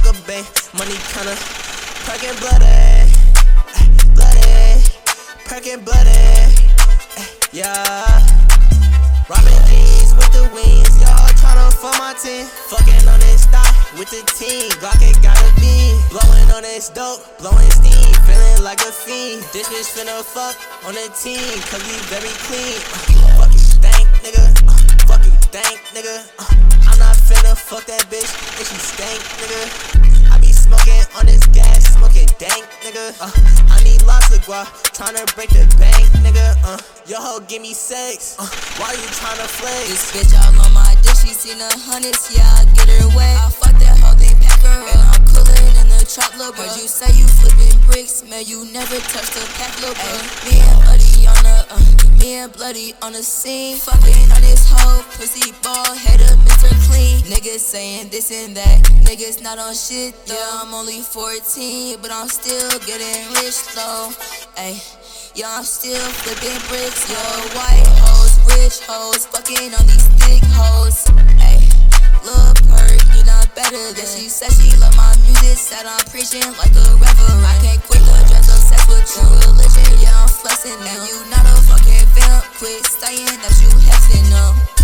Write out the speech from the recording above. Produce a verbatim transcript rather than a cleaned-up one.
a bank, money kinda perkin' bloody, bloody, perkin' bloody, yeah. Robbing jeans with the wings, y'all tryna fuck my team. Fucking on this stock with the team, Glock it gotta be. Blowing on this dope, blowing steam, feeling like a fiend. This bitch finna fuck on the team, cause we very clean. Uh, fuck you stank, nigga, uh, fuck you stank, nigga. uh, I'm not finna fuck that bitch, if she stank, nigga. I be smoking on this gas, smoking dank, nigga. uh, I need lots of guap, tryna break the bank, nigga. uh, Yo ho, give me sex, uh, why you tryna flex? This bitch all on my dick, she seen a hundreds, yeah, I get her wet. I fuck that hoe, they pack her up, and I'm cooler than the trap, lil' bro. Heard you say you flipping bricks, man, you never touched the pack, lil' bro. Me and Bloody on the, uh, me and Bloody on the scene, fucking on this hoe, pussy ball, head up, Mister Clean. Niggas saying this and that, niggas not on shit, though. Yeah, I'm only fourteen, but I'm still getting rich, though, ayy. Yeah, I'm still flipping bricks, yo. White hoes, rich hoes, fucking on these thick hoes. Ayy, Lil' Perk, you not better than she said she love my music, said I'm preaching like a reverend. I can't quit the dress, obsessed with true religion. Yeah, I'm flexing, and you not a fucking fan. Quit saying that you hexing them.